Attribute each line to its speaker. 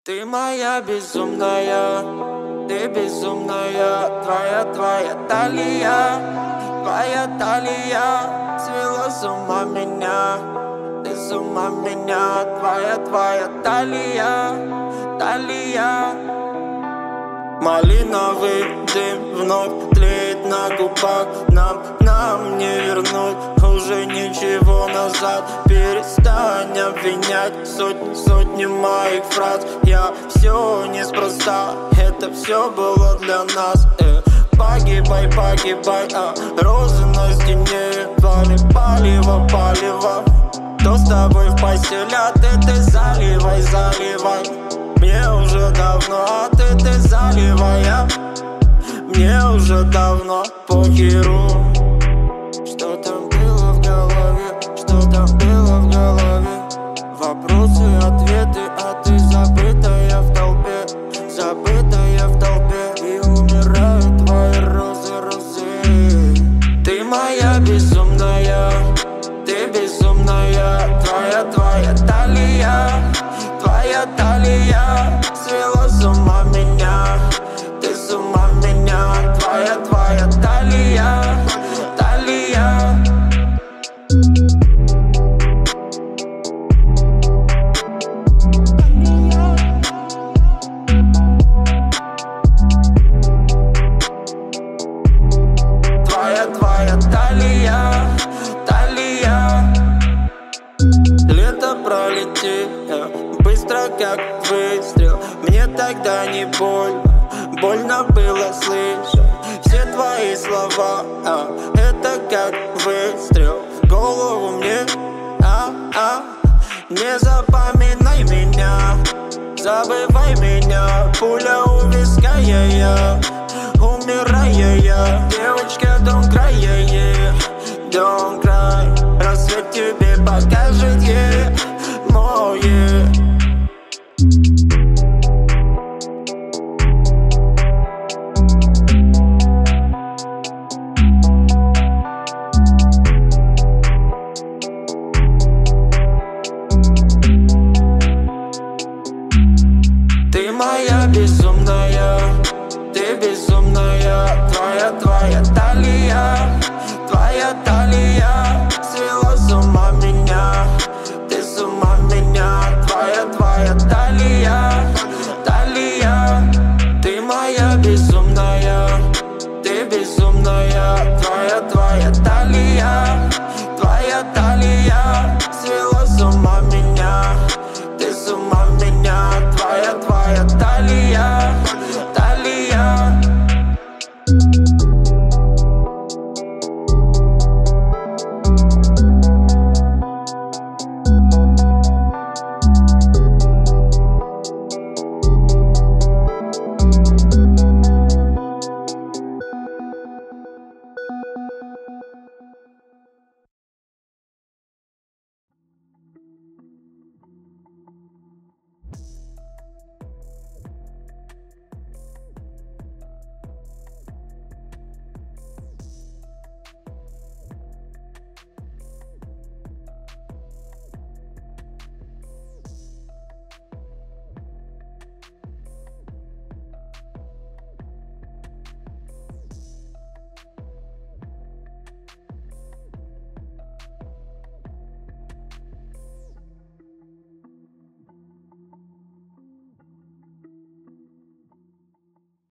Speaker 1: Ты моя безумная, ты безумная, твоя талия, свела с ума меня, ты с ума меня, твоя талия. Малиновый дым вновь тлеет на губах. Нам не вернуть уже ничего назад. Перестань обвинять сотни моих фраз. Я все неспроста, это все было для нас. Погибай, розы на стене, палево. Кто с тобой в постели, а ты заливай. Мне уже давно, а ты заливай. Мне уже давно похеру. Что там было в голове, Вопросы, ответы, а ты забытая в толпе. И умирают твои розы. Ты моя безумная, ты безумная, твоя талия, свела с ума меня, ты с ума меня, твоя талия. Твоя талия. Лето пролетело быстро, как выстрел. Мне тогда не больно было слышать все твои слова. Это как выстрел в голову мне. Не запоминай меня, забывай меня. Пуля у виска, я умираю, девочка, don't cry, don't cry. Рассвет тебе покажет, мое. Ты моя безумная, ты безумная, твоя талия, свела с ума меня.